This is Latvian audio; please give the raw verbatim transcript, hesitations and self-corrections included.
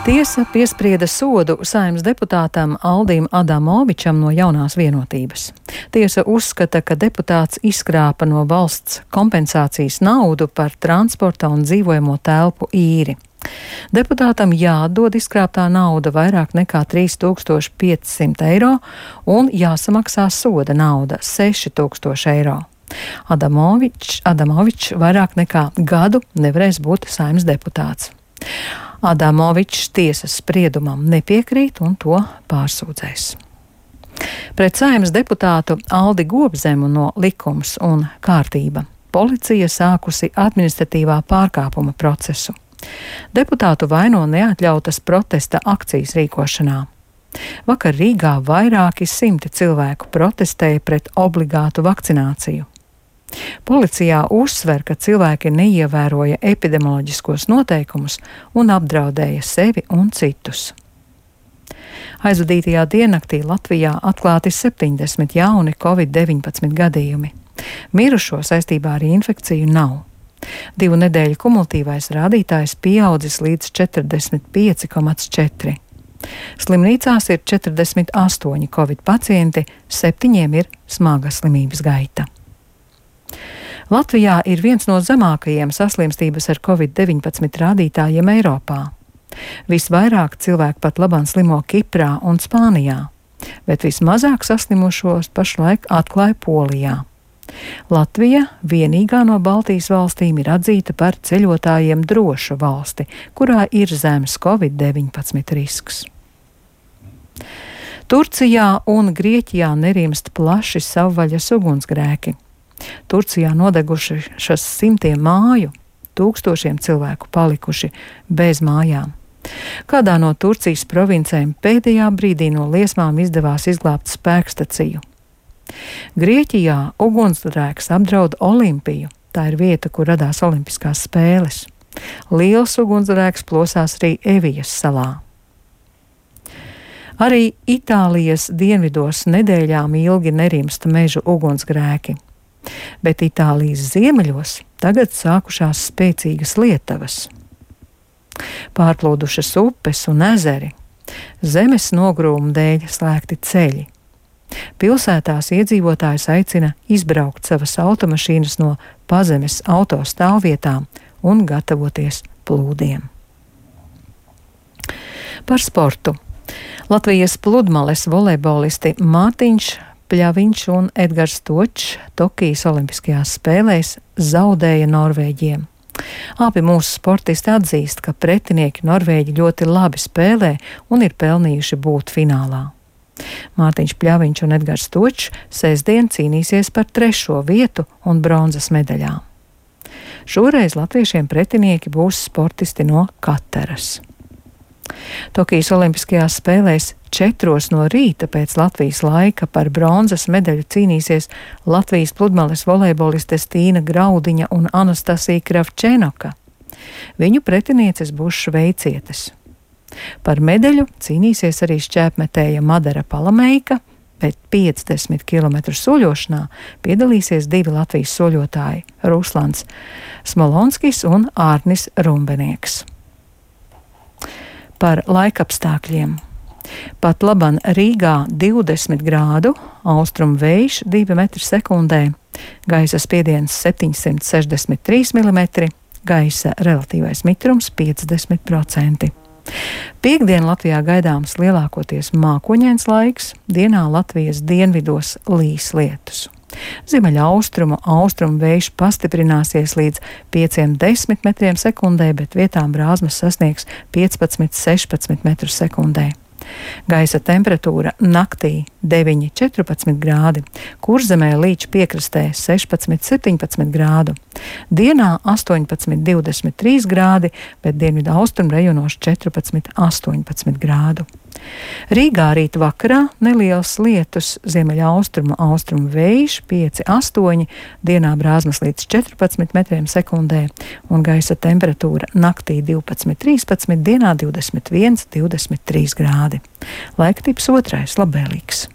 Tiesa piesprieda sodu Saeimas deputātam Aldim Adamovičam no Jaunās vienotības. Tiesa uzskata, ka deputāts izkrāpa no valsts kompensācijas naudu par transporta un dzīvojamo telpu īri. Deputātam jāatdod izkrāptā nauda vairāk nekā trīs tūkstoši piecsimt eiro un jāsamaksā soda nauda seši tūkstoši eiro. Adamovičs Adamovič vairāk nekā gadu nevarēs būt Saeimas deputāts. Adamovičs tiesas spriedumam nepiekrīt un to pārsūdzēs. Pret Saeimas deputātu Aldi Gobzemu no Likums un kārtība policija sākusi administratīvā pārkāpuma procesu. Deputātu vaino neatļautas protesta akcijas rīkošanā. Vakar Rīgā vairāki simti cilvēku protestēja pret obligātu vakcināciju. Policijā uzsver, ka cilvēki neievēroja epidemioloģiskos noteikumus un apdraudēja sevi un citus. Aizvadītajā diennaktī Latvijā atklāti septiņdesmit jauni covid deviņpadsmit gadījumi. Mirušo saistībā ar infekciju nav. Divu nedēļu kumulatīvais rādītājs pieaudzis līdz četrdesmit pieci komats četri. Slimnīcās ir četrdesmit astoņi covid pacienti, septiņiem ir smaga slimības gaita. Latvijā ir viens no zemākajiem saslimstības ar covid deviņpadsmit rādītājiem Eiropā. Visvairāk cilvēku pat labāk slimo Kiprā un Spānijā, bet vismazāk saslimušos pašlaik atklāja Polijā. Latvija, vienīgā no Baltijas valstīm, ir atzīta par ceļotājiem drošu valsti, kurā ir zemes covid deviņpadsmit risks. Turcijā un Grieķijā nerimst plaši savvaļas ugunsgrēki. Turcijā nodegušas simtiem māju, tūkstošiem cilvēku palikuši bez mājām. Kādā no Turcijas provincēm pēdējā brīdī no liesmām izdevās izglābt spēkstaciju. Grieķijā ugunsgrēks apdraud Olimpiju. Tā ir vieta, kur radās olimpiskās spēles. Liels ugunsgrēks plosās arī Evijas salā. Arī Itālijas dienvidos nedēļām ilgi nerimsta mežu ugunsgrēki. Bet Itālijas ziemeļos tagad sākušās spēcīgas lietavas. Pārplūdušas upes un ezeri, zemes nogrūmu dēļ slēgti ceļi. Pilsētās iedzīvotājs aicina izbraukt savas automašīnas no pazemes autostāvvietām un gatavoties plūdiem. Par sportu. Latvijas pludmales volejbolisti Mārtiņš Pļaviņš un Edgars Točs Tokijas olimpiskajās spēlēs zaudēja Norvēģiem. Abi mūsu sportisti atzīst, ka pretinieki Norvēģi ļoti labi spēlē un ir pelnījuši būt finālā. Mārtiņš Pļaviņš un Edgars Točs sestdien cīnīsies par trešo vietu un bronzas medaļām. Šoreiz latviešiem pretinieki būs sportisti no Kataras. Tokijas olimpiskajās spēlēs četros no rīta pēc Latvijas laika par bronzas medaļu cīnīsies Latvijas pludmales volejbolistes Tīna Graudiņa un Anastasija Kravčenoka. Viņu pretinieces būs šveicietes. Par medaļu cīnīsies arī šķēpmetēja Madara Palameika, bet piecdesmit kilometru soļošanā piedalīsies divi Latvijas soļotāji – Ruslans Smolonskis un Ārnis Rumbenieks. Par laikapstākļiem. Pat laban Rīgā divdesmit grādu, austrumu vējš divi metri sekundē, gaisa spiediens septiņsimt sešdesmit trīs milimetri, gaisa relatīvais mitrums piecdesmit procenti. Piektdien Latvijā gaidāms lielākoties mākoņains laiks, dienā Latvijas dienvidos līs lietus. Ziemeļa austrumu, austrumu vējš pastiprināsies līdz pieciem desmit metriem sekundē, bet vietām brāzmas sasniegs piecpadsmit sešpadsmit metrus sekundē. Gaisa temperatūra naktī deviņi četrpadsmit grādi, Kurzemē līča piekrastē sešpadsmit septiņpadsmit grādu, dienā astoņpadsmit divdesmit trīs grādi, bet dienvidu austrumu rajonos četrpadsmit astoņpadsmit grādu. Rīgā rīt vakarā neliels lietus, ziemeļa austrumu, austrumu vējš pieci astoņi, dienā brāzmas līdz četrpadsmit metriem sekundē un gaisa temperatūra naktī divpadsmit trīspadsmit, dienā divdesmit viens divdesmit trīs grādi. Laiktips otrais labvēlīgs.